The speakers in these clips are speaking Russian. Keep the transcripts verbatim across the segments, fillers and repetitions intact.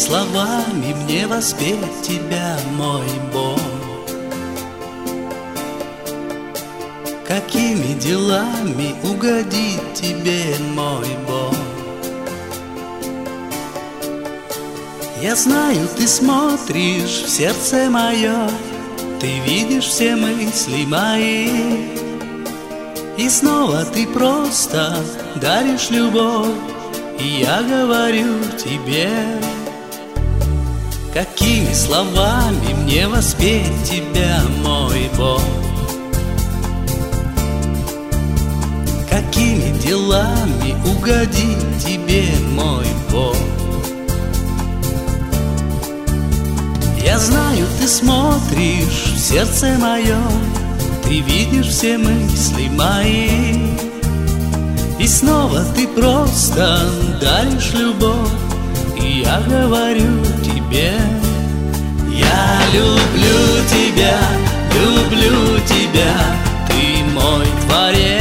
словами мне воспеть тебя, мой Бог? Какими делами угодить тебе, мой Бог? Я знаю, ты смотришь в сердце мое, ты видишь все мысли мои, и снова ты просто даришь любовь, и я говорю тебе, какими словами мне воспеть тебя, мой Бог? Какими делами угодить тебе, мой Бог? Я знаю, ты смотришь в сердце мое, ты видишь все мысли мои, и снова ты просто даришь любовь, и я говорю тебе, я люблю тебя, люблю тебя, ты мой творец.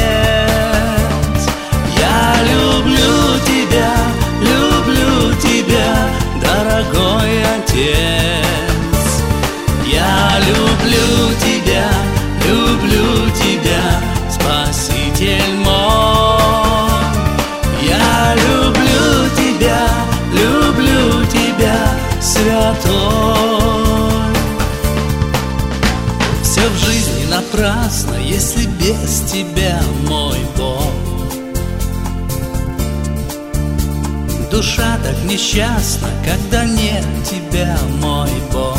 Я люблю тебя, люблю тебя, дорогой Отец. Я люблю тебя, люблю тебя, Спаситель мой. Я люблю тебя, люблю тебя, Святой. Все в жизни напрасно, если без тебя, мой Бог. Душа так несчастна, когда нет тебя, мой Бог.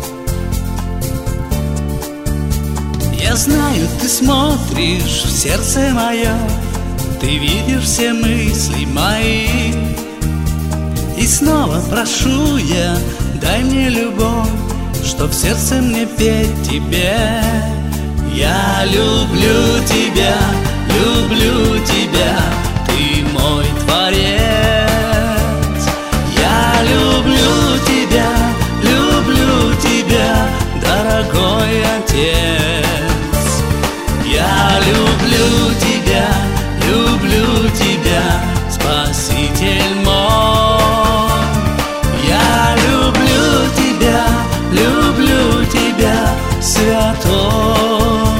Я знаю, ты смотришь в сердце мое, ты видишь все мысли мои, и снова прошу я, дай мне любовь, чтоб в сердце мне петь тебе. Я люблю тебя, люблю тебя, ты мой творец. Я люблю тебя, люблю тебя, дорогой Отец. Я люблю тебя, люблю тебя, Спаситель мой. Я люблю тебя, люблю тебя, Святой.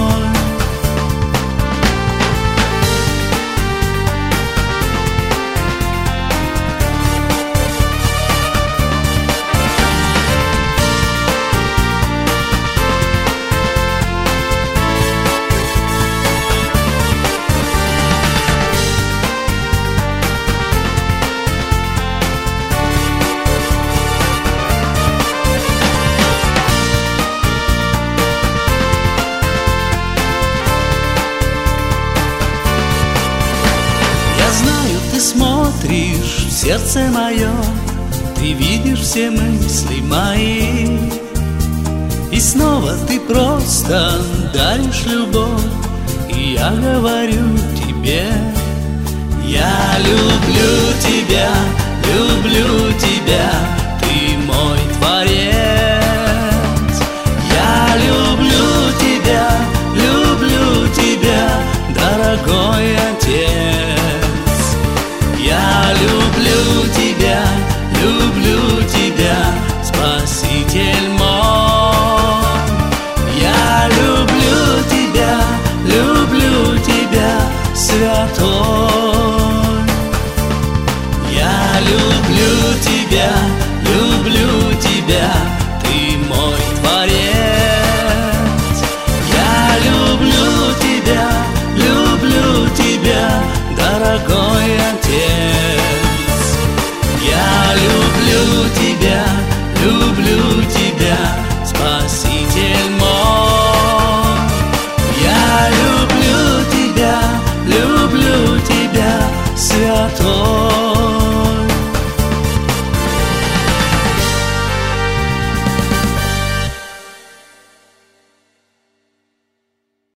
Смотришь в сердце мое, ты видишь все мысли мои, и снова ты просто даришь любовь, и я говорю тебе, я люблю тебя, люблю тебя, ты мой творец. Я люблю тебя, люблю тебя, дорогой Отец. Я люблю тебя, люблю тебя, Спаситель мой. Я люблю тебя, люблю тебя, Святой. Я люблю тебя, люблю тебя, ты мой творец. Я люблю тебя, люблю тебя, дорогой Отец. Я люблю тебя, люблю